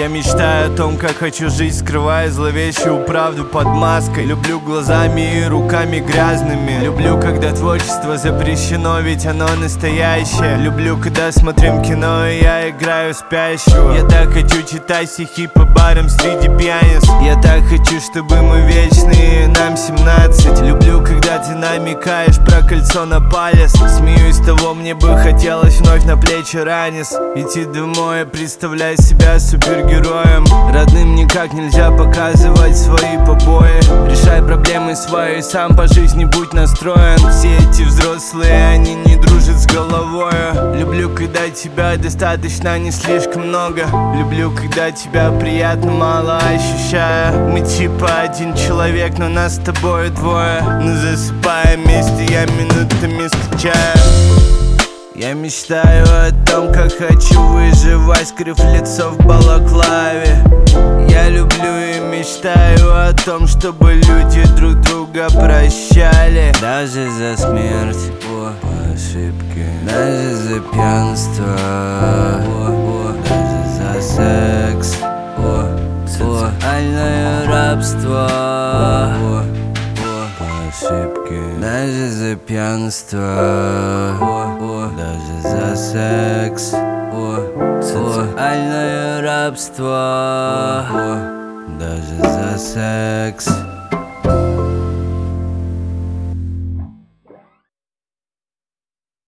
Я мечтаю о том, как хочу жить, скрывая зловещую правду под маской. Люблю глазами и руками грязными. Люблю, когда творчество запрещено, ведь оно настоящее. Люблю, когда смотрим кино и я играю спящего. Я так хочу читать стихи по барам среди пьяниц. Я так хочу, чтобы мы вечные, нам 17. Люблю, когда ты намекаешь про кольцо на палец. Смеюсь того, мне бы хотелось вновь на плечи ранец. Идти домой, представлять себя супергероем. Родным никак нельзя показывать свои побои. Решай проблемы свои, сам по жизни будь настроен. Все эти взрослые, они не дружат с головою. Люблю, когда тебя достаточно, не слишком много. Люблю, когда тебя приятно мало ощущаю. Мы типа один человек, но нас с тобой двое. Но засыпая вместе, я минутами скучаю. Я мечтаю о том, как хочу выживать, скрыв лицо в балаклаве. Я люблю и мечтаю о том, чтобы люди друг друга прощали. Даже за смерть, по ошибке, даже за пьянство, даже за секс, социальное рабство, даже за пьянство, даже за секс, социальное рабство, даже за секс.